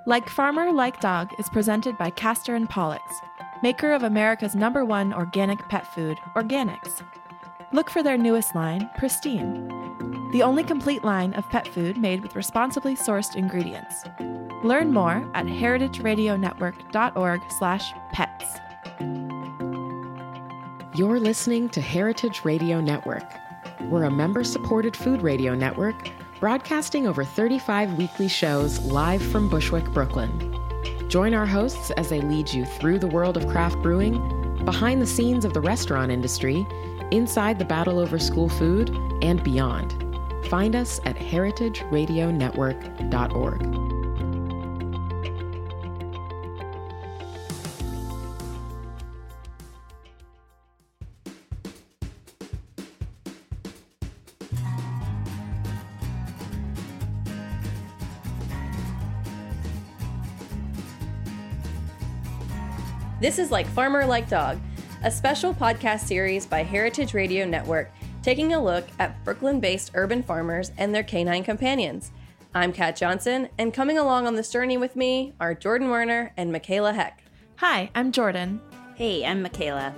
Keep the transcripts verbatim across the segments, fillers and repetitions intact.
Like Farmer, Like Dog is presented by Castor and Pollux, maker of America's number one organic pet food, Organics. Look for their newest line, Pristine, the only complete line of pet food made with responsibly sourced ingredients. Learn more at heritageradionetwork.org slash pets. You're listening to Heritage Radio Network. We're a member-supported food radio network broadcasting over thirty-five weekly shows live from Bushwick, Brooklyn. Join our hosts as they lead you through the world of craft brewing, behind the scenes of the restaurant industry, inside the battle over school food, and beyond. Find us at heritage radio network dot org. This is Like Farmer, Like Dog, a special podcast series by Heritage Radio Network, taking a look at Brooklyn-based urban farmers and their canine companions. I'm Kat Johnson, and coming along on this journey with me are Jordan Werner and Michaela Heck. Hi, I'm Jordan. Hey, I'm Michaela.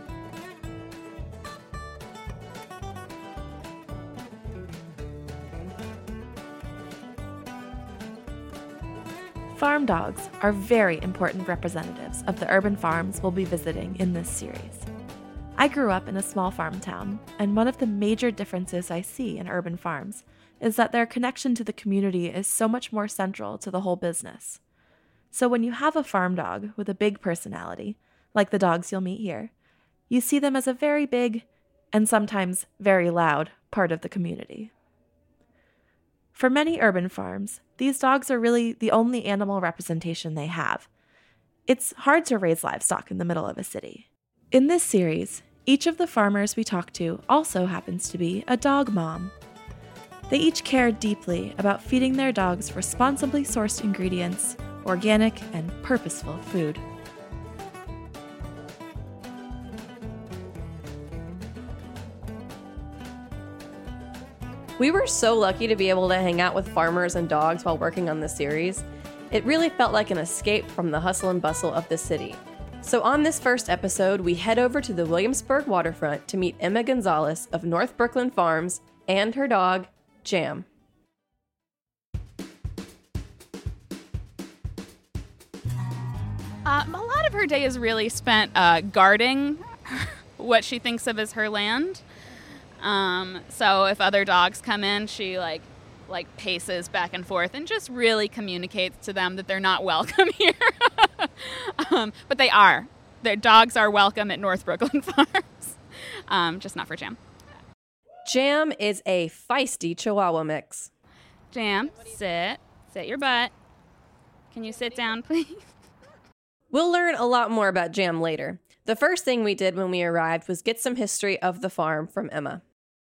Farm dogs are very important representatives of the urban farms we'll be visiting in this series. I grew up in a small farm town, and one of the major differences I see in urban farms is that their connection to the community is so much more central to the whole business. So when you have a farm dog with a big personality, like the dogs you'll meet here, you see them as a very big, and sometimes very loud, part of the community. For many urban farms, these dogs are really the only animal representation they have. It's hard to raise livestock in the middle of a city. In this series, each of the farmers we talk to also happens to be a dog mom. They each care deeply about feeding their dogs responsibly sourced ingredients, organic and purposeful food. We were so lucky to be able to hang out with farmers and dogs while working on this series. It really felt like an escape from the hustle and bustle of the city. So on this first episode, we head over to the Williamsburg waterfront to meet Emma Gonzalez of North Brooklyn Farms and her dog, Jam. Um, a lot of her day is really spent uh, guarding what she thinks of as her land. Um, so if other dogs come in, she like like paces back and forth and just really communicates to them that they're not welcome here. um, but they are. Their dogs are welcome at North Brooklyn Farms, um, just not for Jam. Jam is a feisty Chihuahua mix. Jam, sit. Sit your butt. Can you sit down, please? We'll learn a lot more about Jam later. The first thing we did when we arrived was get some history of the farm from Emma.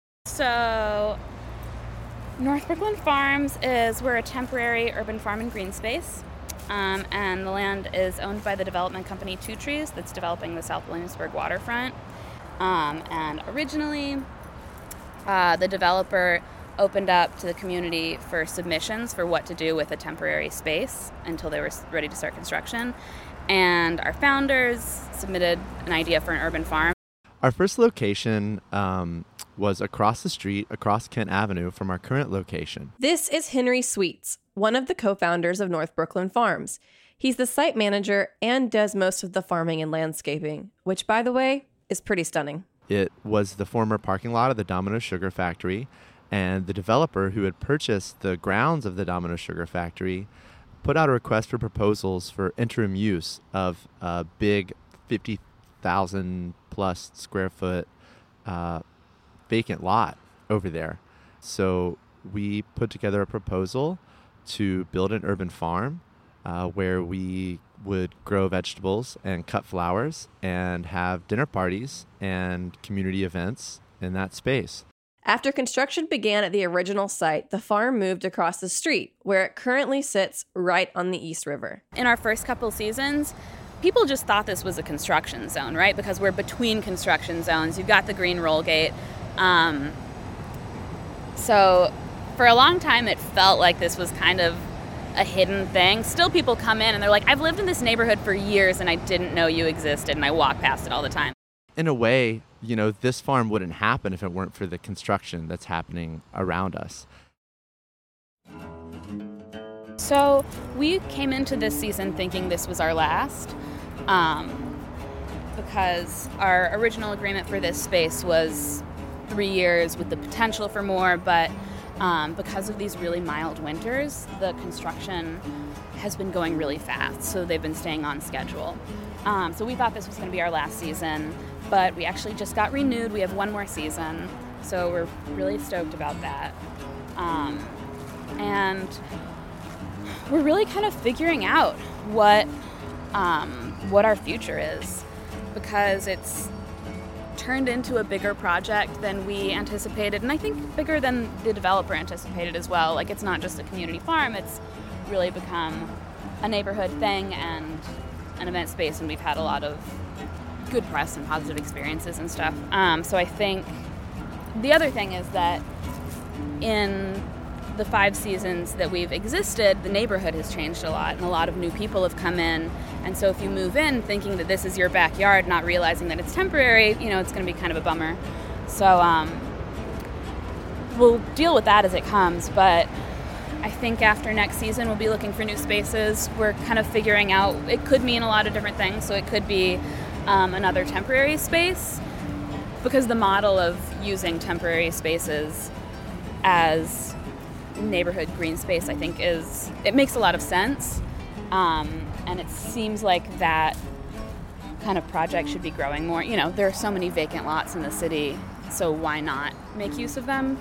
So, North Brooklyn Farms is, we're a temporary urban farm and green space, um, and the land is owned by the development company Two Trees that's developing the South Williamsburg waterfront. Um, and originally, uh, the developer opened up to the community for submissions for what to do with a temporary space until they were ready to start construction. And our founders submitted an idea for an urban farm. Our first location um, was across the street, across Kent Avenue from our current location. This is Henry Sweets, one of the co-founders of North Brooklyn Farms. He's the site manager and does most of the farming and landscaping, which, by the way, is pretty stunning. It was the former parking lot of the Domino Sugar Factory, and the developer who had purchased the grounds of the Domino Sugar Factory put out a request for proposals for interim use of a big fifty thousand plus square foot uh, vacant lot over there. So we put together a proposal to build an urban farm uh, where we would grow vegetables and cut flowers and have dinner parties and community events in that space. After construction began at the original site, the farm moved across the street, where it currently sits right on the East River. In our first couple seasons, people just thought this was a construction zone, right? Because we're between construction zones. You've got the green roll gate. Um, so for a long time, it felt like this was kind of a hidden thing. Still people come in and they're like, I've lived in this neighborhood for years and I didn't know you existed, and I walk past it all the time. In a way, you know, this farm wouldn't happen if it weren't for the construction that's happening around us. So we came into this season thinking this was our last, um, because our original agreement for this space was three years with the potential for more, but um, because of these really mild winters, the construction has been going really fast, so they've been staying on schedule. Um, so we thought this was going to be our last season, but we actually just got renewed. We have one more season, so we're really stoked about that. Um, and we're really kind of figuring out what um, what our future is, because it's turned into a bigger project than we anticipated, and I think bigger than the developer anticipated as well. Like, it's not just a community farm, it's really become a neighborhood thing and an event space, and we've had a lot of good press and positive experiences and stuff. Um, so I think the other thing is that in the five seasons that we've existed, the neighborhood has changed a lot, and a lot of new people have come in. And so if you move in thinking that this is your backyard, not realizing that it's temporary, you know, it's going to be kind of a bummer. So um, we'll deal with that as it comes. But I think after next season, we'll be looking for new spaces. We're kind of figuring out, it could mean a lot of different things. So it could be um, another temporary space, because the model of using temporary spaces as neighborhood green space, I think, is, it makes a lot of sense. Um, and it seems like that kind of project should be growing more. You know, there are so many vacant lots in the city, so why not make use of them?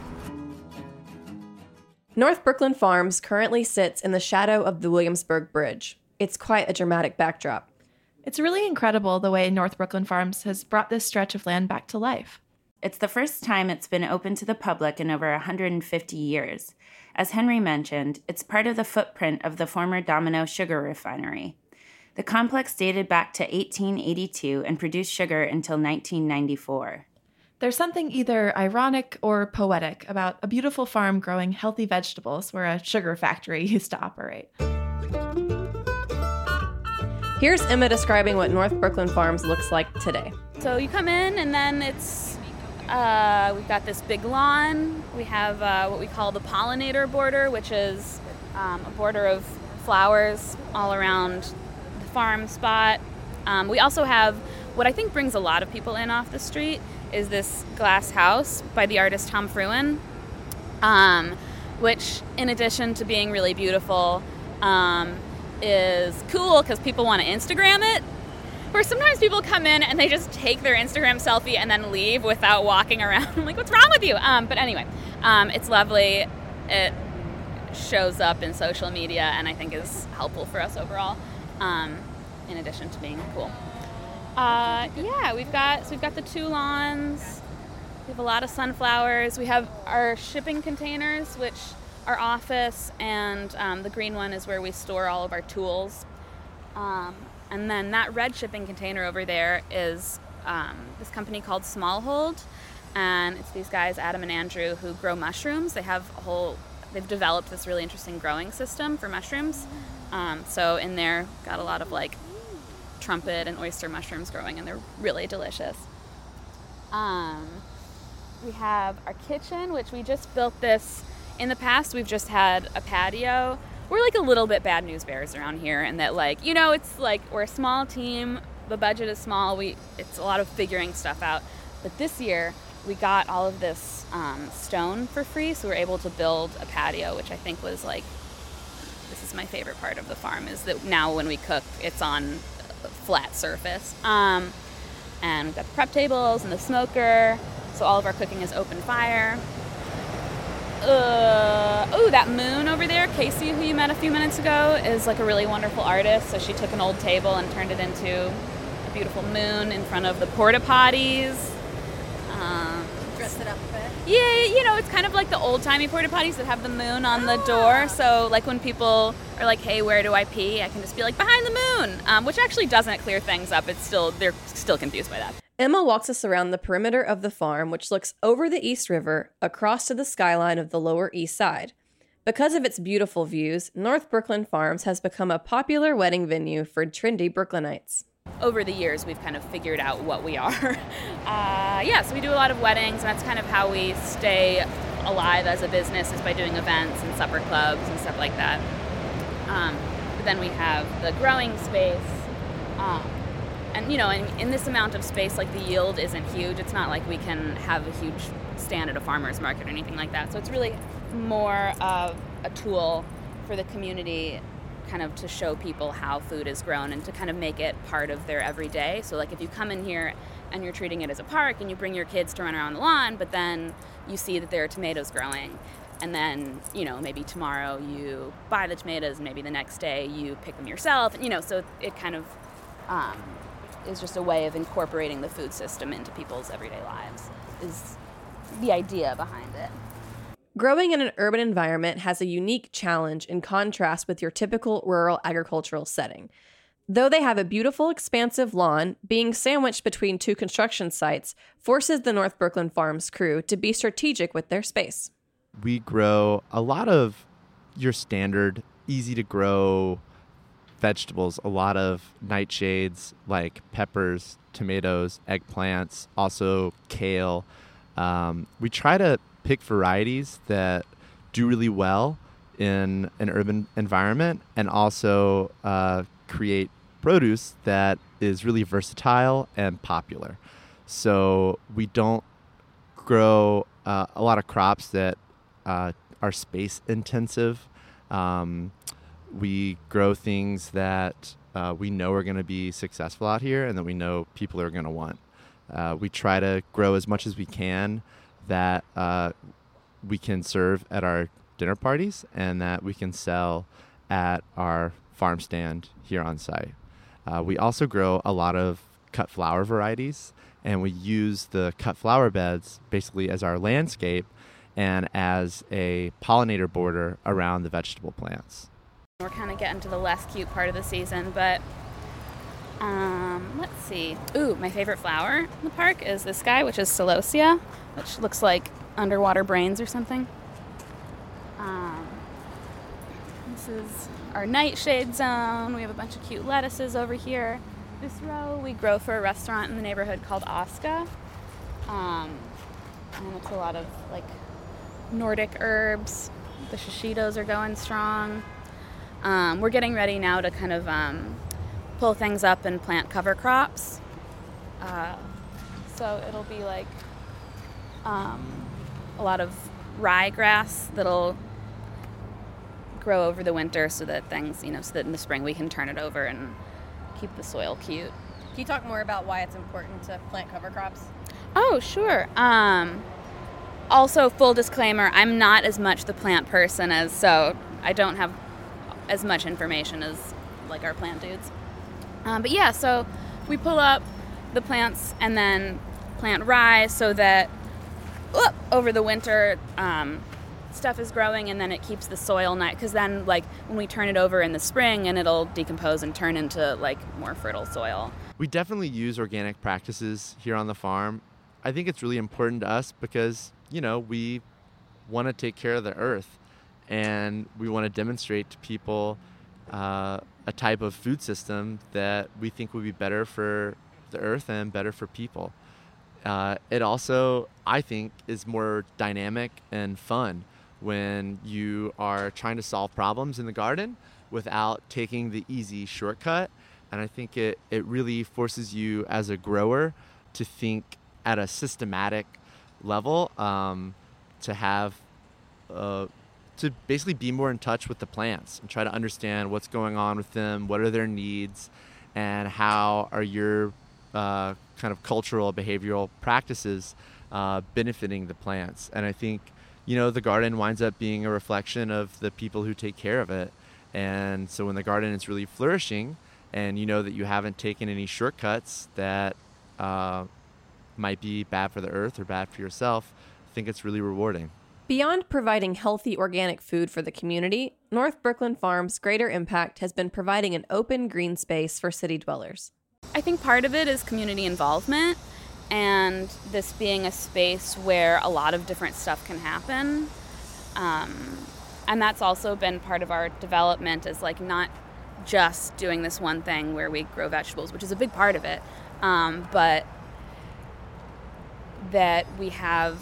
North Brooklyn Farms currently sits in the shadow of the Williamsburg Bridge. It's quite a dramatic backdrop. It's really incredible the way North Brooklyn Farms has brought this stretch of land back to life. It's the first time it's been open to the public in over one hundred fifty years. As Henry mentioned, it's part of the footprint of the former Domino Sugar Refinery. The complex dated back to eighteen eighty-two and produced sugar until nineteen ninety-four. There's something either ironic or poetic about a beautiful farm growing healthy vegetables where a sugar factory used to operate. Here's Emma describing what North Brooklyn Farms looks like today. So you come in and then it's, uh, we've got this big lawn. We have uh, what we call the pollinator border, which is um, a border of flowers all around the farm spot. Um, we also have what I think brings a lot of people in off the street is this glass house by the artist Tom Fruin, um, which, in addition to being really beautiful, um, is cool because people want to Instagram it. Where sometimes people come in and they just take their Instagram selfie and then leave without walking around. I'm like, what's wrong with you? Um, but anyway, um, it's lovely. It shows up in social media and I think is helpful for us overall, um, in addition to being cool. Uh, yeah, we've got so we've got the two lawns. We have a lot of sunflowers. We have our shipping containers, which our office, and um, the green one is where we store all of our tools. Um, and then that red shipping container over there is um, this company called Smallhold, and it's these guys, Adam and Andrew, who grow mushrooms. They have a whole, they've developed this really interesting growing system for mushrooms. Um, so in there, got a lot of like trumpet and oyster mushrooms growing, and they're really delicious. Um, we have our kitchen, which we just built this. In the past, we've just had a patio. We're like a little bit bad news bears around here, and that, like, you know, it's like we're a small team. The budget is small. We it's a lot of figuring stuff out. But this year, we got all of this um, stone for free, so we were able to build a patio, which I think was like, this is my favorite part of the farm, is that now when we cook, it's on a flat surface. Um, and we've got the prep tables and the smoker, so all of our cooking is open fire. Uh, oh, that moon over there, Casey, who you met a few minutes ago, is like a really wonderful artist. So she took an old table and turned it into a beautiful moon in front of the porta potties. Um, Dress it up a bit. Yeah, you know, it's kind of like the old-timey porta potties that have the moon on the door. So like when people are like, hey, where do I pee? I can just be like, behind the moon, um, which actually doesn't clear things up. It's still, they're still confused by that. Emma walks us around the perimeter of the farm, which looks over the East River, across to the skyline of the Lower East Side. Because of its beautiful views, North Brooklyn Farms has become a popular wedding venue for trendy Brooklynites. Over the years, we've kind of figured out what we are. uh, yeah, so we do a lot of weddings, and that's kind of how we stay alive as a business, is by doing events and supper clubs and stuff like that. Um, but then we have the growing space. Um, and, you know, in, in this amount of space, like, the yield isn't huge. It's not like we can have a huge stand at a farmer's market or anything like that. So it's really more of a tool for the community, kind of to show people how food is grown and to kind of make it part of their everyday. So, like, if you come in here and you're treating it as a park and you bring your kids to run around the lawn, but then you see that there are tomatoes growing, and then, you know, maybe tomorrow you buy the tomatoes and maybe the next day you pick them yourself, and, you know, so it kind of um, is just a way of incorporating the food system into people's everyday lives, is the idea behind it. Growing in an urban environment has a unique challenge in contrast with your typical rural agricultural setting. Though they have a beautiful, expansive lawn, being sandwiched between two construction sites forces the North Brooklyn Farms crew to be strategic with their space. We grow a lot of your standard, easy-to-grow vegetables, a lot of nightshades like peppers, tomatoes, eggplants, also kale. Um, we try to pick varieties that do really well in an urban environment and also uh, create produce that is really versatile and popular. So we don't grow uh, a lot of crops that uh, are space intensive. Um, we grow things that uh, we know are going to be successful out here and that we know people are going to want. Uh, we try to grow as much as we can that uh, we can serve at our dinner parties and that we can sell at our farm stand here on site. Uh, we also grow a lot of cut flower varieties, and we use the cut flower beds basically as our landscape and as a pollinator border around the vegetable plants. We're kind of getting to the less cute part of the season, but um, let's see. Ooh, my favorite flower in the park is this guy, which is celosia, which looks like underwater brains or something. Um, this is our nightshade zone. We have a bunch of cute lettuces over here. This row we grow for a restaurant in the neighborhood called Oscar. Um, and it's a lot of like Nordic herbs. The shishitos are going strong. Um, we're getting ready now to kind of um, pull things up and plant cover crops. Uh, so it'll be like um, a lot of ryegrass that'll grow over the winter so that things, you know, so that in the spring we can turn it over and keep the soil cute. Can you talk more about why it's important to plant cover crops? Oh, sure. Um, also, full disclaimer, I'm not as much the plant person as, so I don't have as much information as like our plant dudes. Um, but yeah, so we pull up the plants and then plant rye so that whoop, over the winter um, stuff is growing, and then it keeps the soil nice, because then like when we turn it over in the spring and it'll decompose and turn into like more fertile soil. We definitely use organic practices here on the farm. I think it's really important to us because, you know, we want to take care of the earth, and we want to demonstrate to people uh, a type of food system that we think would be better for the earth and better for people. Uh, it also, I think, is more dynamic and fun when you are trying to solve problems in the garden without taking the easy shortcut. And I think it, it really forces you as a grower to think at a systematic level, um, to have, uh, to basically be more in touch with the plants and try to understand what's going on with them, what are their needs, and how are your uh, kind of cultural, behavioral practices uh, benefiting the plants. And I think, you know, the garden winds up being a reflection of the people who take care of it. And so when the garden is really flourishing and you know that you haven't taken any shortcuts that uh, might be bad for the earth or bad for yourself, I think it's really rewarding. Beyond providing healthy organic food for the community, North Brooklyn Farms' greater impact has been providing an open green space for city dwellers. I think part of it is community involvement, and this being a space where a lot of different stuff can happen. Um, and that's also been part of our development, is like not just doing this one thing where we grow vegetables, which is a big part of it, um, but that we have,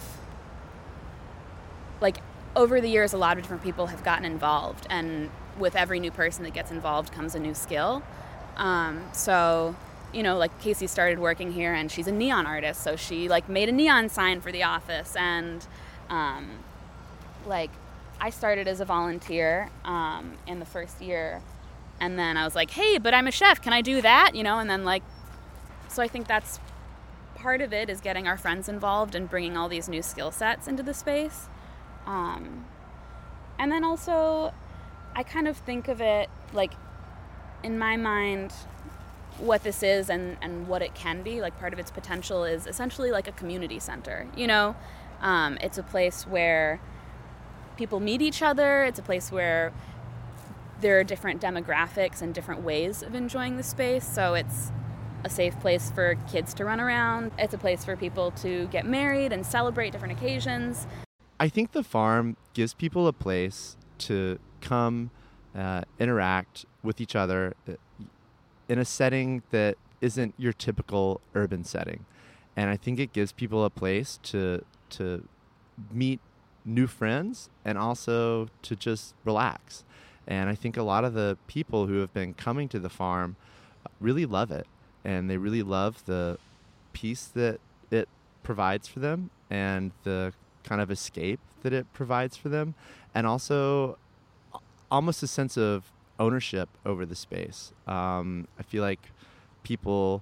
like, over the years, a lot of different people have gotten involved, and with every new person that gets involved comes a new skill. Um, so, you know, like Casey started working here, and she's a neon artist, so she like made a neon sign for the office, and um, like I started as a volunteer um, in the first year, and then I was like, hey, but I'm a chef, can I do that? You know, and then like, so I think that's part of it, is getting our friends involved and bringing all these new skill sets into the space. Um, and then also, I kind of think of it like, in my mind, what this is and, and what it can be, like part of its potential is essentially like a community center, you know? Um, it's a place where people meet each other. It's a place where there are different demographics and different ways of enjoying the space. So it's a safe place for kids to run around. It's a place for people to get married and celebrate different occasions. I think the farm gives people a place to come uh, interact with each other in a setting that isn't your typical urban setting. And I think it gives people a place to to meet new friends and also to just relax. And I think a lot of the people who have been coming to the farm really love it. And they really love the peace that it provides for them and the kind of escape that it provides for them. And also almost a sense of ownership over the space. Um, I feel like people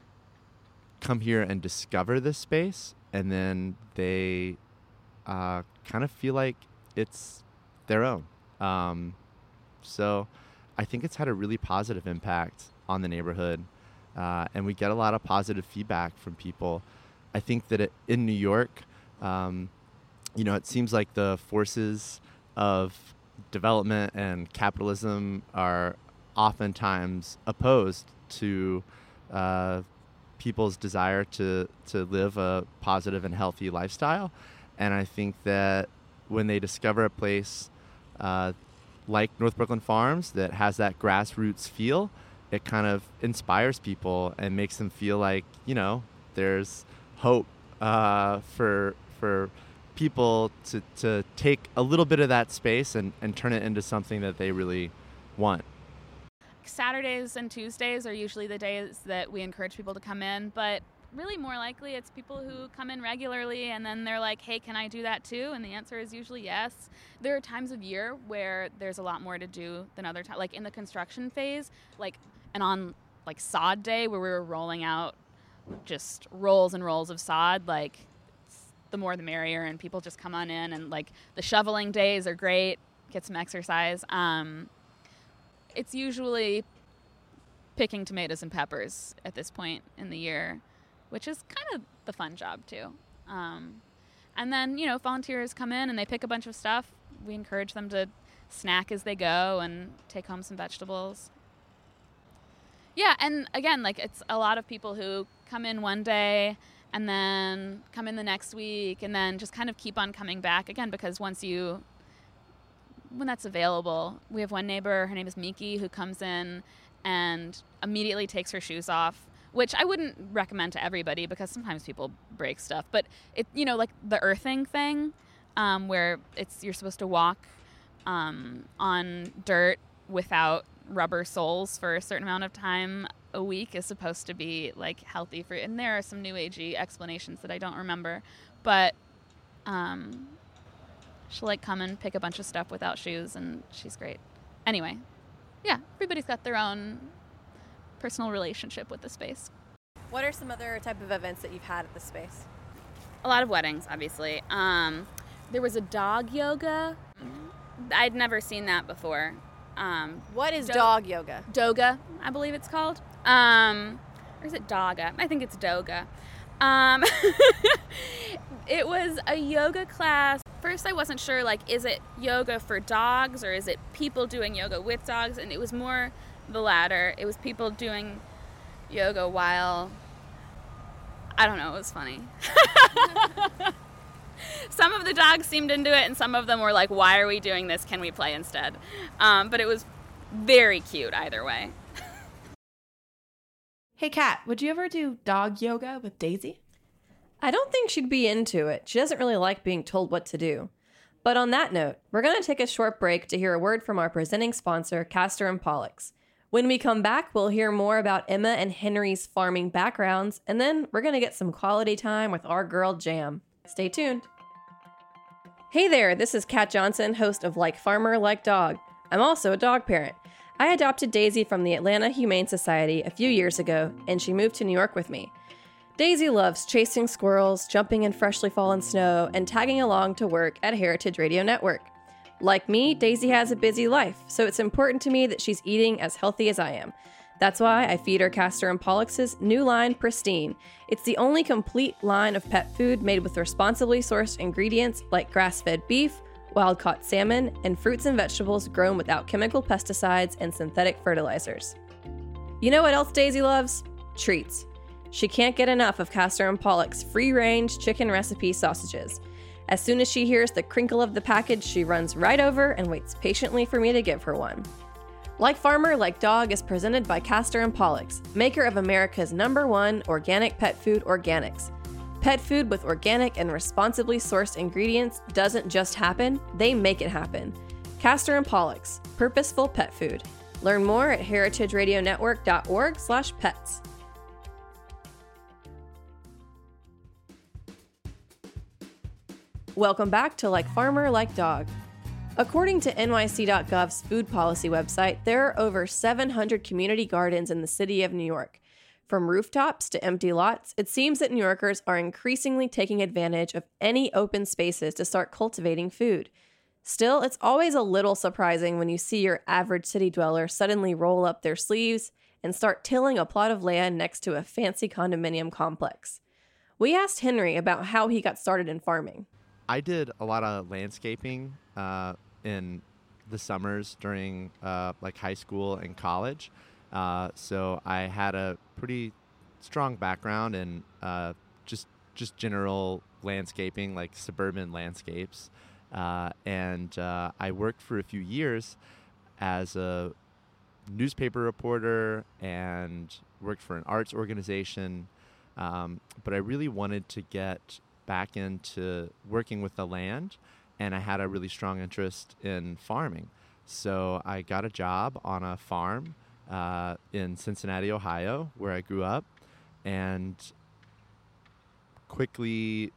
come here and discover this space, and then they uh, kind of feel like it's their own. Um, so I think it's had a really positive impact on the neighborhood, uh, and we get a lot of positive feedback from people. I think that it, in New York, um, you know, it seems like the forces of development and capitalism are oftentimes opposed to uh, people's desire to, to live a positive and healthy lifestyle. And I think that when they discover a place uh, like North Brooklyn Farms that has that grassroots feel, it kind of inspires people and makes them feel like, you know, there's hope uh, for for people to, to take a little bit of that space and, and turn it into something that they really want. Saturdays and Tuesdays are usually the days that we encourage people to come in, but really more likely it's people who come in regularly and then they're like, hey, can I do that too? And the answer is usually yes. There are times of year where there's a lot more to do than other times, like in the construction phase, like and on like sod day where we were rolling out just rolls and rolls of sod, like the more the merrier, and people just come on in, and like the shoveling days are great, get some exercise. Um, it's usually picking tomatoes and peppers at this point in the year, which is kind of the fun job too. Um, and then, you know, volunteers come in and they pick a bunch of stuff. We encourage them to snack as they go and take home some vegetables. Yeah, and again, like it's a lot of people who come in one day and then come in the next week and then just kind of keep on coming back again, because once you, when that's available, we have one neighbor, her name is Miki, who comes in and immediately takes her shoes off, which I wouldn't recommend to everybody because sometimes people break stuff, but it, you know, like the earthing thing, um, where it's, you're supposed to walk um, on dirt without rubber soles for a certain amount of time a week is supposed to be like healthy for you. And there are some new agey explanations that I don't remember, but um, she'll like come and pick a bunch of stuff without shoes, and she's great. Anyway, yeah, everybody's got their own personal relationship with the space. What are some other type of events that you've had at the space? A lot of weddings, obviously. Um, there was a dog yoga. I'd never seen that before. Um, what is do- dog yoga? Doga, I believe it's called. Um, or is it Doga? I think it's Doga. Um, it was a yoga class. First, I wasn't sure, like, is it yoga for dogs or is it people doing yoga with dogs? And it was more the latter. It was people doing yoga while, I don't know, it was funny. Some of the dogs seemed into it, and some of them were like, why are we doing this? Can we play instead? Um, but it was very cute either way. Hey, Kat, would you ever do dog yoga with Daisy? I don't think she'd be into it. She doesn't really like being told what to do. But on that note, we're going to take a short break to hear a word from our presenting sponsor, Castor and Pollux. When we come back, we'll hear more about Emma and Henry's farming backgrounds, and then we're going to get some quality time with our girl Jam. Stay tuned. Hey there, this is Kat Johnson, host of Like Farmer, Like Dog. I'm also a dog parent. I adopted Daisy from the Atlanta Humane Society a few years ago, and she moved to New York with me. Daisy loves chasing squirrels, jumping in freshly fallen snow, and tagging along to work at Heritage Radio Network. Like me, Daisy has a busy life, so it's important to me that she's eating as healthy as I am. That's why I feed her Castor and Pollux's new line, Pristine. It's the only complete line of pet food made with responsibly sourced ingredients like grass-fed beef, wild-caught salmon, and fruits and vegetables grown without chemical pesticides and synthetic fertilizers. You know what else Daisy loves? Treats. She can't get enough of Castor and Pollux free-range chicken recipe sausages. As soon as she hears the crinkle of the package, she runs right over and waits patiently for me to give her one. Like Farmer, Like Dog is presented by Castor and Pollux, maker of America's number one organic pet food, Organics. Pet food with organic and responsibly sourced ingredients doesn't just happen, they make it happen. Castor and Pollux, purposeful pet food. Learn more at heritageradionetwork.org slash pets. Welcome back to Like Farmer, Like Dog. According to N Y C dot gov's food policy website, there are over seven hundred community gardens in the city of New York. From rooftops to empty lots, it seems that New Yorkers are increasingly taking advantage of any open spaces to start cultivating food. Still, it's always a little surprising when you see your average city dweller suddenly roll up their sleeves and start tilling a plot of land next to a fancy condominium complex. We asked Henry about how he got started in farming. I did a lot of landscaping uh, in the summers during uh, like high school and college. Uh, so I had a pretty strong background in uh, just just general landscaping, like suburban landscapes. Uh, and uh, I worked for a few years as a newspaper reporter and worked for an arts organization. Um, but I really wanted to get back into working with the land, and I had a really strong interest in farming. So I got a job on a farm uh, in Cincinnati, Ohio, where I grew up, and quickly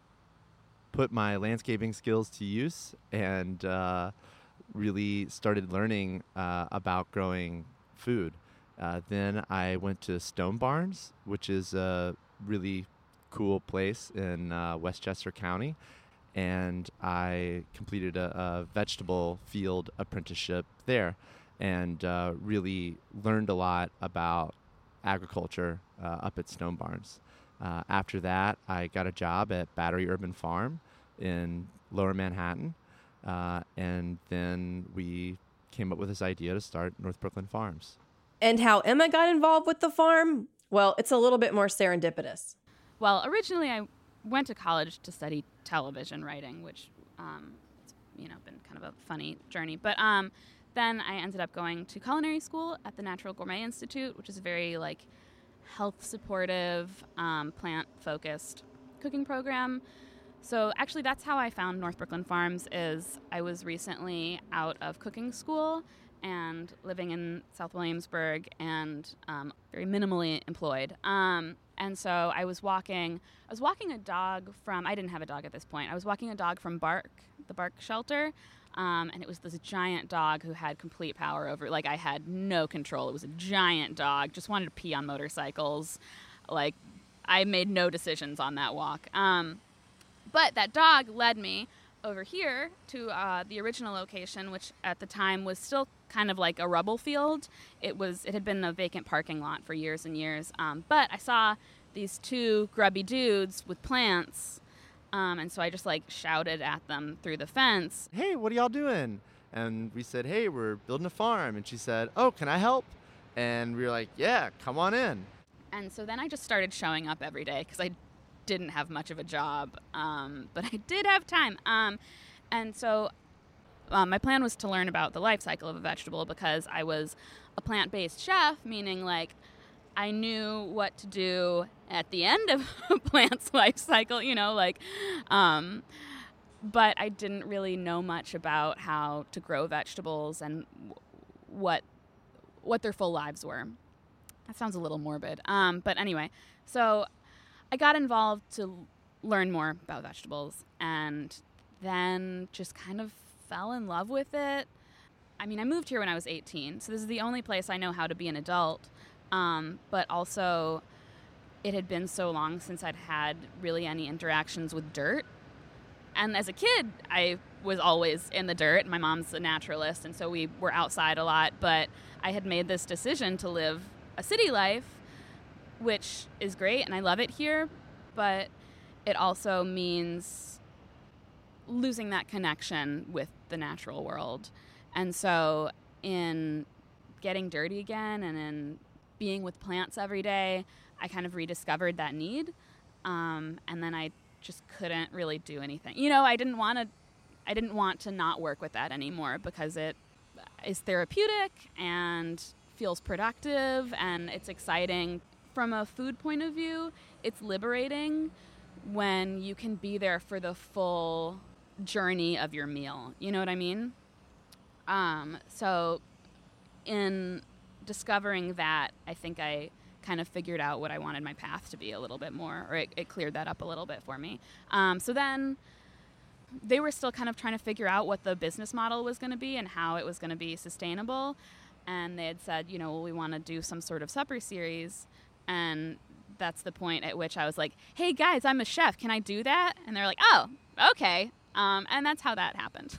put my landscaping skills to use and uh, really started learning uh, about growing food. Uh, then I went to Stone Barns, which is a really cool place in uh, Westchester County, and I completed a, a vegetable field apprenticeship there and uh, really learned a lot about agriculture uh, up at Stone Barns. Uh, after that, I got a job at Battery Urban Farm in Lower Manhattan, uh, and then we came up with this idea to start North Brooklyn Farms. And how Emma got involved with the farm? Well, it's a little bit more serendipitous. Well, originally I went to college to study television writing, which, um, it's, you know, been kind of a funny journey. But um, then I ended up going to culinary school at the Natural Gourmet Institute, which is a very, like, health-supportive, um, plant-focused cooking program. So actually that's how I found North Brooklyn Farms. Is I was recently out of cooking school and living in South Williamsburg and um, very minimally employed. Um, and so I was walking, I was walking a dog from, I didn't have a dog at this point, I was walking a dog from Bark, the Bark shelter, um, and it was this giant dog who had complete power over, like I had no control. It was a giant dog, just wanted to pee on motorcycles. Like, I made no decisions on that walk. Um, but that dog led me over here to uh, the original location, which at the time was still kind of like a rubble field. It was, it had been a vacant parking lot for years and years. Um, but I saw these two grubby dudes with plants, um, and so I just like shouted at them through the fence. Hey, what are y'all doing? And we said, hey, we're building a farm. And she said, oh, can I help? And we were like, yeah, come on in. And so then I just started showing up every day because I didn't have much of a job, um, but I did have time. Um, and so um, my plan was to learn about the life cycle of a vegetable because I was a plant-based chef, meaning like I knew what to do at the end of a plant's life cycle, you know, like, um, but I didn't really know much about how to grow vegetables and w- what what their full lives were. That sounds a little morbid. Um, but anyway, so I got involved to learn more about vegetables and then just kind of fell in love with it. I mean, I moved here when I was eighteen, so this is the only place I know how to be an adult. Um, but also, it had been so long since I'd had really any interactions with dirt. And as a kid, I was always in the dirt. My mom's a naturalist, and so we were outside a lot. But I had made this decision to live a city life, which is great, and I love it here. But it also means losing that connection with the natural world. And so in getting dirty again and in being with plants every day, I kind of rediscovered that need. Um, and then I just couldn't really do anything. You know, I didn't want to I didn't want to not work with that anymore because it is therapeutic and feels productive and it's exciting. From a food point of view, it's liberating when you can be there for the full journey of your meal. You know what I mean? Um, so in discovering that, I think I kind of figured out what I wanted my path to be a little bit more, or it, it cleared that up a little bit for me. Um, so then they were still kind of trying to figure out what the business model was going to be and how it was going to be sustainable. And they had said, you know, well, we want to do some sort of supper series. And that's the point at which I was like, hey, guys, I'm a chef. Can I do that? And they're like, oh, okay. Um, and that's how that happened.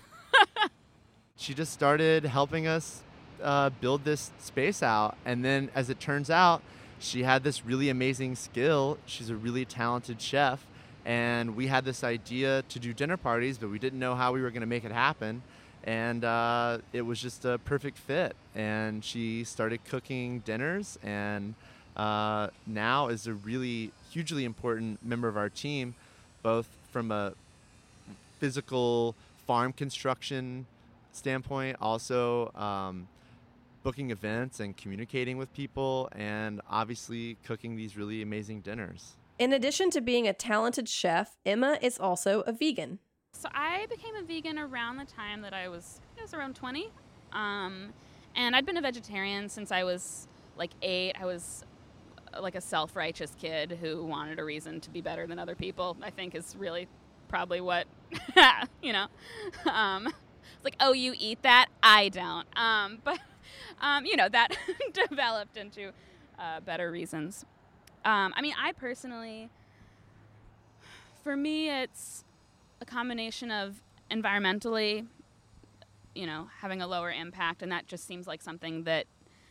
She just started helping us uh, build this space out. And then as it turns out, she had this really amazing skill. She's a really talented chef. And we had this idea to do dinner parties, but we didn't know how we were going to make it happen. And uh, it was just a perfect fit. And she started cooking dinners and uh, now is a really hugely important member of our team, both from a physical farm construction standpoint, also um, booking events and communicating with people, and obviously cooking these really amazing dinners. In addition to being a talented chef, Emma is also a vegan. So I became a vegan around the time that I was, I was around twenty. Um, and I'd been a vegetarian since I was like eight. I was like a self-righteous kid who wanted a reason to be better than other people, I think is really probably what, you know. Um, it's like, oh, you eat that? I don't. Um, but, um, you know, that developed into uh, better reasons. Um, I mean, I personally, for me, it's a combination of environmentally, you know, having a lower impact, and that just seems like something that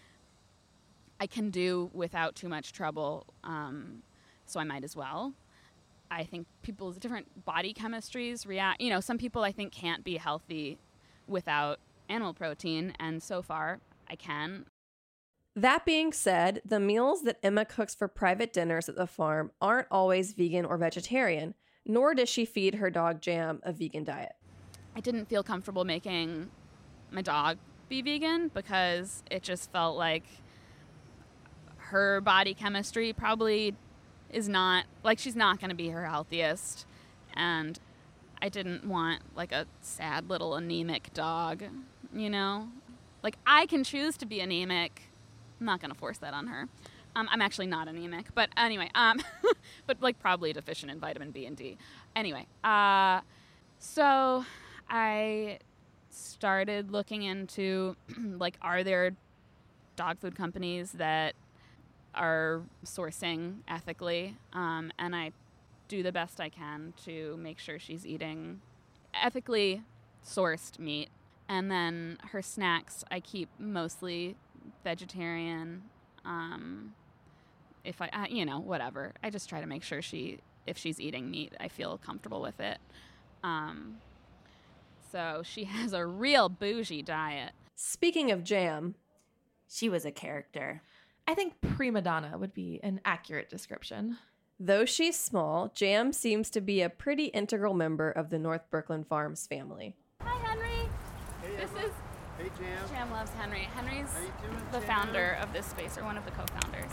I can do without too much trouble, um, so I might as well. I think people's different body chemistries react, you know, some people I think can't be healthy without animal protein, and so far I can. That being said, the meals that Emma cooks for private dinners at the farm aren't always vegan or vegetarian, nor does she feed her dog Jam a vegan diet. I didn't feel comfortable making my dog be vegan because it just felt like her body chemistry probably is not, like, she's not going to be her healthiest. And I didn't want, like, a sad little anemic dog, you know? Like, I can choose to be anemic. I'm not going to force that on her. Um, I'm actually not anemic, but anyway, um, but, like, probably deficient in vitamin B and D. Anyway, uh, so I started looking into, like, are there dog food companies that are sourcing ethically, um, and I do the best I can to make sure she's eating ethically sourced meat. And then her snacks, I keep mostly vegetarian. Um, if I, uh, you know, whatever. I just try to make sure she, if she's eating meat, I feel comfortable with it. Um, so she has a real bougie diet. Speaking of Jam, she was a character. I think prima donna would be an accurate description. Though she's small, Jam seems to be a pretty integral member of the North Brooklyn Farms family. Hi, Henry. Hey, This Emma. is Hey, Jam. Jam loves Henry. Henry's How you doing, the Jam? founder of this space, or one of the co-founders.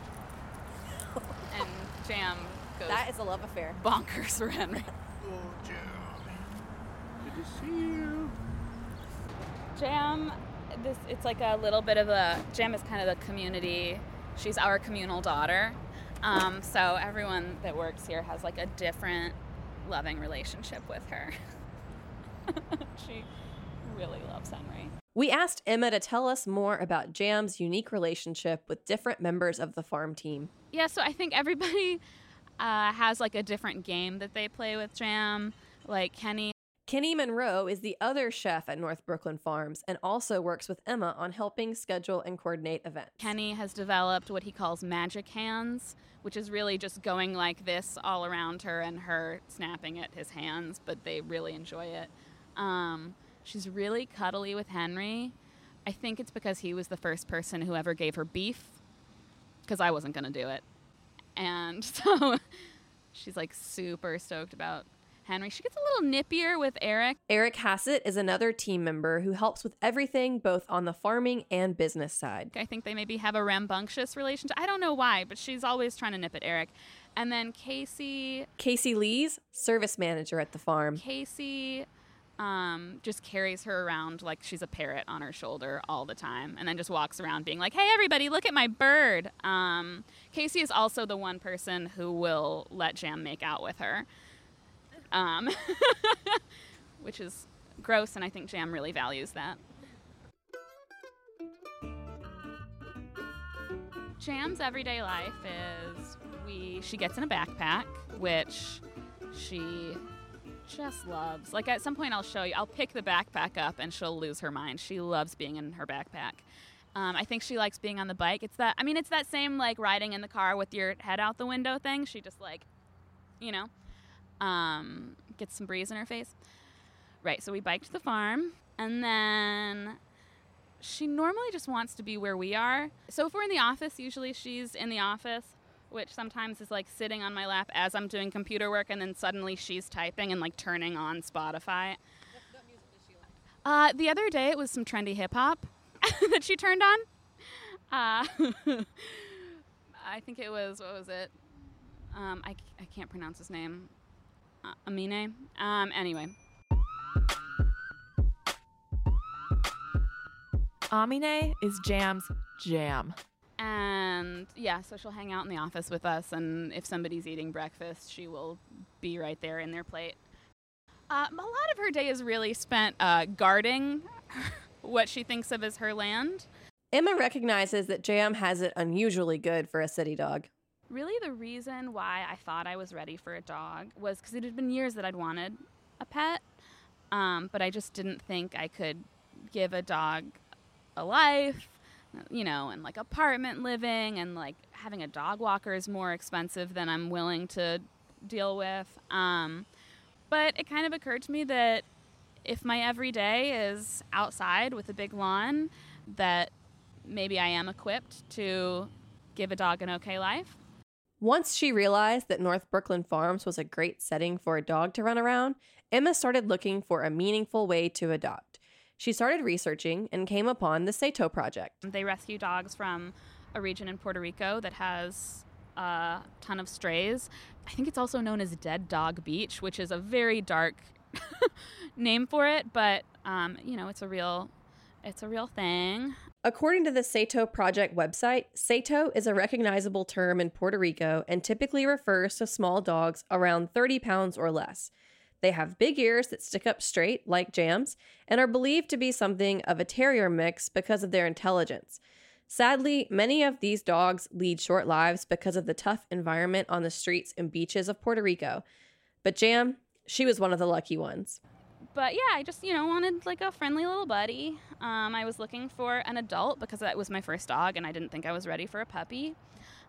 And Jam goes That is a love affair. bonkers for Henry. Oh, Jam. Good to see you. Jam, this it's like a little bit of a Jam is kind of the community. She's our communal daughter. Um, so everyone that works here has like a different loving relationship with her. She really loves Henry. We asked Emma to tell us more about Jam's unique relationship with different members of the farm team. Yeah, so I think everybody uh, has like a different game that they play with Jam. Like Kenny. Kenny Monroe is the other chef at North Brooklyn Farms and also works with Emma on helping schedule and coordinate events. Kenny has developed what he calls magic hands, which is really just going like this all around her and her snapping at his hands, but they really enjoy it. Um, she's really cuddly with Henry. I think it's because he was the first person who ever gave her beef, because I wasn't going to do it. And so she's like super stoked about Henry. She gets a little nippier with Eric. Eric Hassett is another team member who helps with everything both on the farming and business side. I think they maybe have a rambunctious relationship. I don't know why, but she's always trying to nip at Eric. And then Casey, Casey Lees, service manager at the farm. Casey um, just carries her around like she's a parrot on her shoulder all the time, and then just walks around being like, hey, everybody, look at my bird. Um, Casey is also the one person who will let Jam make out with her, um, which is gross, and I think Jam really values that. Jam's everyday life is we she gets in a backpack, which she just loves. Like at some point I'll show you, I'll pick the backpack up and she'll lose her mind. She loves being in her backpack. Um, I think she likes being on the bike. It's that, I mean, it's that same like riding in the car with your head out the window thing. She just like, you know, um, gets some breeze in her face. Right, so we bike to the farm, and then she normally just wants to be where we are. So if we're in the office, usually she's in the office, which sometimes is like sitting on my lap as I'm doing computer work, and then suddenly she's typing and like turning on Spotify. What, what music does she like? Uh, the other day it was some trendy hip hop that she turned on. Uh, I think it was, what was it? Um, I, I can't pronounce his name. Uh, Amine. Um, anyway. Amine is Jam's jam. And yeah, so she'll hang out in the office with us, and if somebody's eating breakfast, she will be right there in their plate. Uh, a lot of her day is really spent uh, guarding what she thinks of as her land. Emma recognizes that Jam has it unusually good for a city dog. Really the reason why I thought I was ready for a dog was because it had been years that I'd wanted a pet, um, but I just didn't think I could give a dog a life, you know, and like apartment living, and like having a dog walker is more expensive than I'm willing to deal with. Um, but it kind of occurred to me that if my everyday is outside with a big lawn, that maybe I am equipped to give a dog an okay life. Once she realized that North Brooklyn Farms was a great setting for a dog to run around, Emma started looking for a meaningful way to adopt. She started researching and came upon the Sato Project. They rescue dogs from a region in Puerto Rico that has a ton of strays. I think it's also known as Dead Dog Beach, which is a very dark name for it, but um, you know, it's a real it's a real thing. According to the Sato Project website, Sato is a recognizable term in Puerto Rico and typically refers to small dogs around thirty pounds or less. They have big ears that stick up straight, like Jam's, and are believed to be something of a terrier mix because of their intelligence. Sadly, many of these dogs lead short lives because of the tough environment on the streets and beaches of Puerto Rico. But Jam, she was one of the lucky ones. But yeah, I just, you know, wanted like a friendly little buddy. Um, I was looking for an adult because that was my first dog, and I didn't think I was ready for a puppy.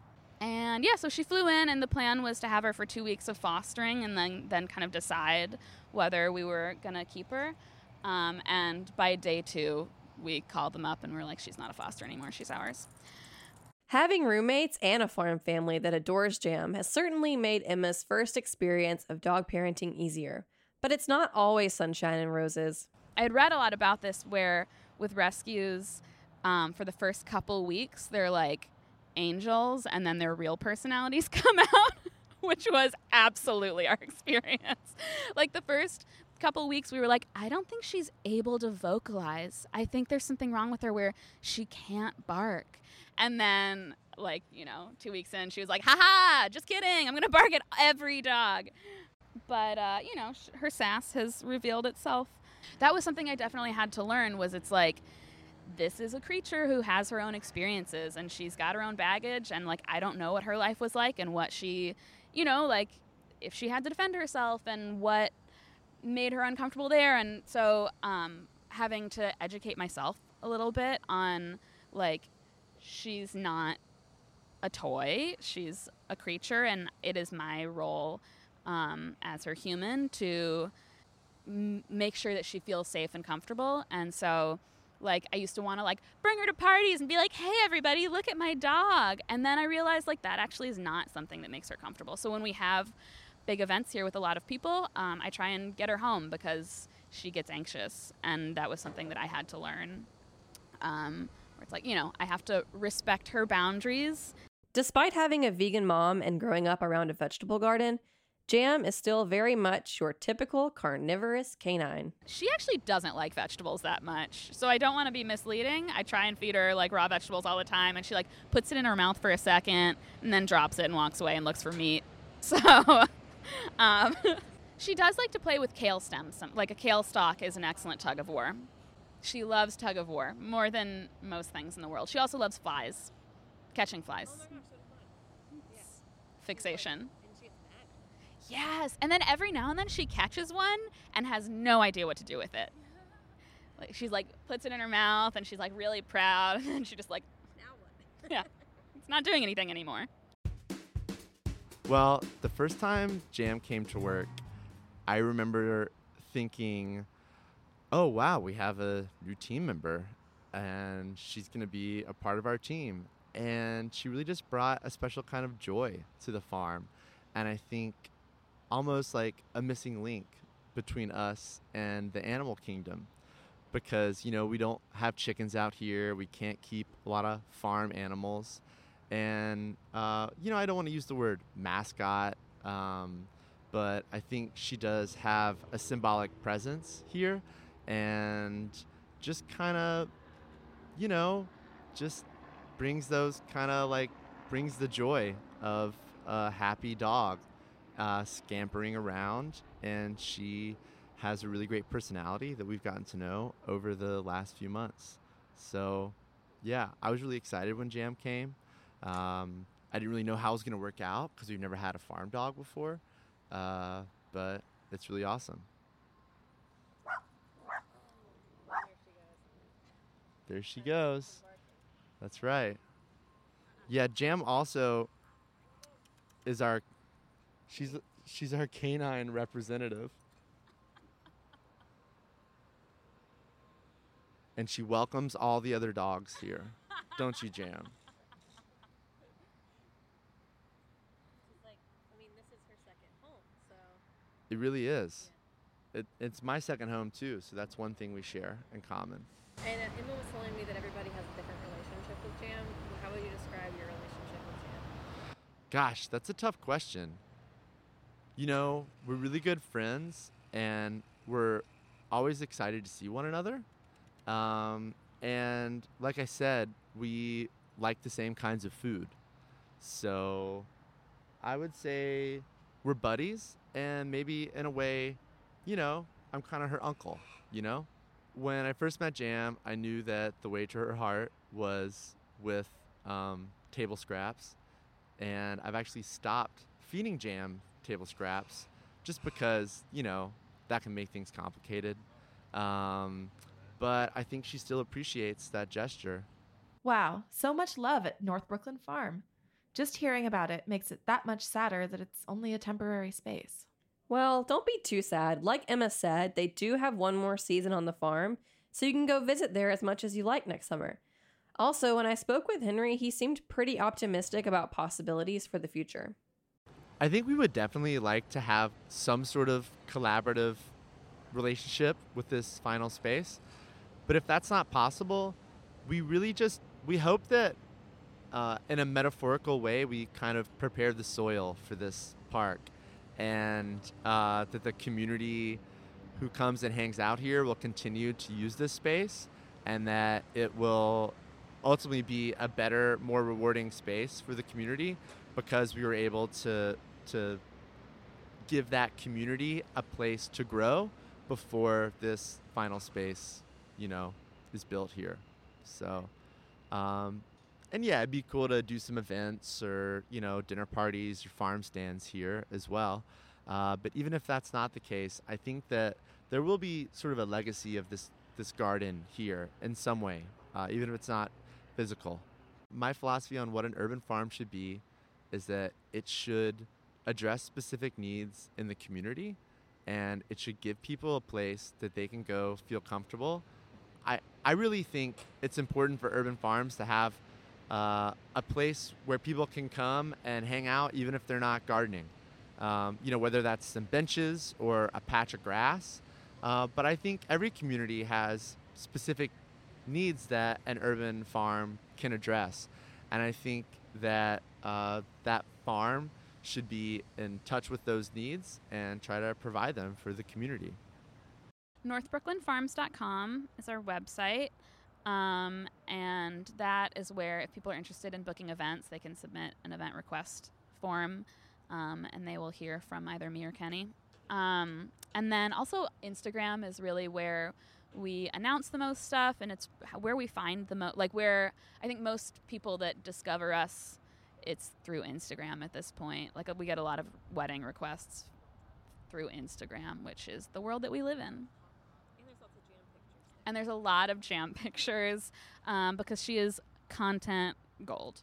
And yeah, so she flew in, and the plan was to have her for two weeks of fostering and then, then kind of decide whether we were going to keep her. Um, and by day two, we called them up and we're like, she's not a foster anymore, she's ours. Having roommates and a farm family that adores Jam has certainly made Emma's first experience of dog parenting easier. But it's not always sunshine and roses. I had read a lot about this where with rescues, um, for the first couple weeks, they're like angels and then their real personalities come out, which was absolutely our experience. Like the first couple weeks we were like, I don't think she's able to vocalize. I think there's something wrong with her where she can't bark. And then like, you know, two weeks in, she was like, haha, just kidding. I'm going to bark at every dog. But, uh, you know, sh- her sass has revealed itself. That was something I definitely had to learn was it's like, this is a creature who has her own experiences and she's got her own baggage. And like, I don't know what her life was like and what she, you know, like if she had to defend herself and what made her uncomfortable there. And so um, having to educate myself a little bit on like, she's not a toy, she's a creature and it is my role Um, as her human to m- make sure that she feels safe and comfortable. And so, like, I used to want to, like, bring her to parties and be like, hey, everybody, look at my dog. And then I realized, like, that actually is not something that makes her comfortable. So when we have big events here with a lot of people, um, I try and get her home because she gets anxious. And that was something that I had to learn. Um, where it's like, you know, I have to respect her boundaries. Despite having a vegan mom and growing up around a vegetable garden, Jam is still very much your typical carnivorous canine. She actually doesn't like vegetables that much, so I don't want to be misleading. I try and feed her like raw vegetables all the time, and she like puts it in her mouth for a second and then drops it and walks away and looks for meat. So um, she does like to play with kale stems. Like a kale stalk is an excellent tug of war. She loves tug of war more than most things in the world. She also loves flies, catching flies. Oh my gosh, so fun. Yeah. Fixation. Yes, and then every now and then she catches one and has no idea what to do with it. Like she's like puts it in her mouth and she's like really proud and she just like now what? Yeah, it's not doing anything anymore. Well, the first time Jam came to work, I remember thinking, "Oh wow, we have a new team member, and she's going to be a part of our team." And she really just brought a special kind of joy to the farm, and I think almost like a missing link between us and the animal kingdom because, you know, we don't have chickens out here. We can't keep a lot of farm animals. And, uh, you know, I don't want to use the word mascot, um, but I think she does have a symbolic presence here and just kind of, you know, just brings those kind of like brings the joy of a happy dog. Uh, scampering around, and she has a really great personality that we've gotten to know over the last few months. So, yeah, I was really excited when Jam came. Um, I didn't really know how it was going to work out because we've never had a farm dog before, uh, but it's really awesome. There she goes. That's right. Yeah, Jam also is our She's she's our canine representative. And she welcomes all the other dogs here. Don't you, Jam? She's like, I mean, this is her second home, so. It really is. Yeah. It, it's my second home, too, so that's one thing we share in common. And uh, Emma was telling me that everybody has a different relationship with Jam. How would you describe your relationship with Jam? Gosh, that's a tough question. You know, we're really good friends, and we're always excited to see one another. Um, and like I said, we like the same kinds of food. So I would say we're buddies, and maybe in a way, you know, I'm kind of her uncle, you know? When I first met Jam, I knew that the way to her heart was with um, table scraps, and I've actually stopped feeding Jam table scraps just because, you know, that can make things complicated. Um, but I think she still appreciates that gesture. Wow, so much love at North Brooklyn Farm. Just hearing about it makes it that much sadder that it's only a temporary space. Well, don't be too sad. Like Emma said, they do have one more season on the farm, so you can go visit there as much as you like next summer. Also, when I spoke with Henry, he seemed pretty optimistic about possibilities for the future. I think we would definitely like to have some sort of collaborative relationship with this final space. But if that's not possible, we really just, we hope that uh, in a metaphorical way, we kind of prepare the soil for this park, and uh, that the community who comes and hangs out here will continue to use this space, and that it will ultimately be a better, more rewarding space for the community because we were able to to give that community a place to grow before this final space, you know, is built here. So, um, and yeah, it'd be cool to do some events or, you know, dinner parties or farm stands here as well. Uh, but even if that's not the case, I think that there will be sort of a legacy of this, this garden here in some way, uh, even if it's not physical. My philosophy on what an urban farm should be is that it should address specific needs in the community, and it should give people a place that they can go feel comfortable. I, I really think it's important for urban farms to have uh, a place where people can come and hang out even if they're not gardening. Um, you know, whether that's some benches or a patch of grass. Uh, but I think every community has specific needs that an urban farm can address. And I think that uh, that farm should be in touch with those needs and try to provide them for the community. north brooklyn farms dot com is our website, um, and that is where, if people are interested in booking events, they can submit an event request form, um, and they will hear from either me or Kenny. Um, and then also Instagram is really where we announce the most stuff, and it's where we find the most, like where I think most people that discover us, it's through Instagram at this point. Like we get a lot of wedding requests through Instagram, which is the world that we live in. And there's lots of jam pictures. And there's a lot of jam pictures um, because she is content gold.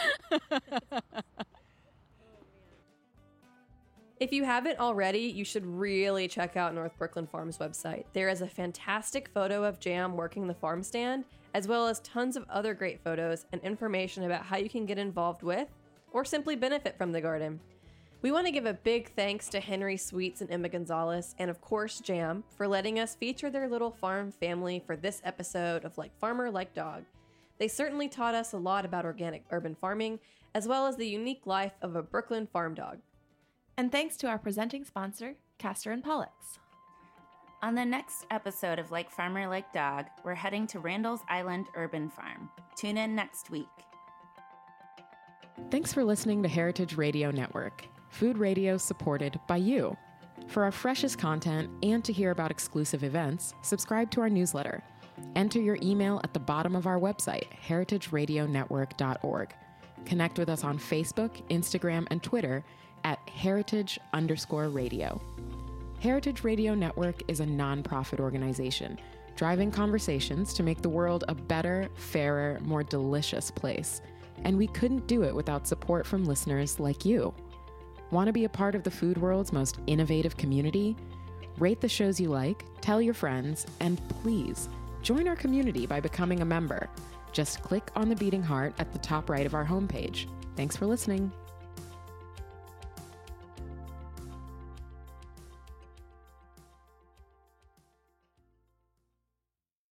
If you haven't already, you should really check out North Brooklyn Farms website. There is a fantastic photo of Jam working the farm stand, as well as tons of other great photos and information about how you can get involved with or simply benefit from the garden. We want to give a big thanks to Henry Sweets and Emma Gonzalez, and of course Jam, for letting us feature their little farm family for this episode of Like Farmer, Like Dog. They certainly taught us a lot about organic urban farming, as well as the unique life of a Brooklyn farm dog. And thanks to our presenting sponsor, Castor and Pollux. On the next episode of Like Farmer, Like Dog, we're heading to Randall's Island Urban Farm. Tune in next week. Thanks for listening to Heritage Radio Network, food radio supported by you. For our freshest content and to hear about exclusive events, subscribe to our newsletter. Enter your email at the bottom of our website, heritage radio network dot org. Connect with us on Facebook, Instagram, and Twitter at heritage underscore radio. Heritage Radio Network is a nonprofit organization driving conversations to make the world a better, fairer, more delicious place. And we couldn't do it without support from listeners like you. Want to be a part of the food world's most innovative community? Rate the shows you like, tell your friends, and please join our community by becoming a member. Just click on the beating heart at the top right of our homepage. Thanks for listening.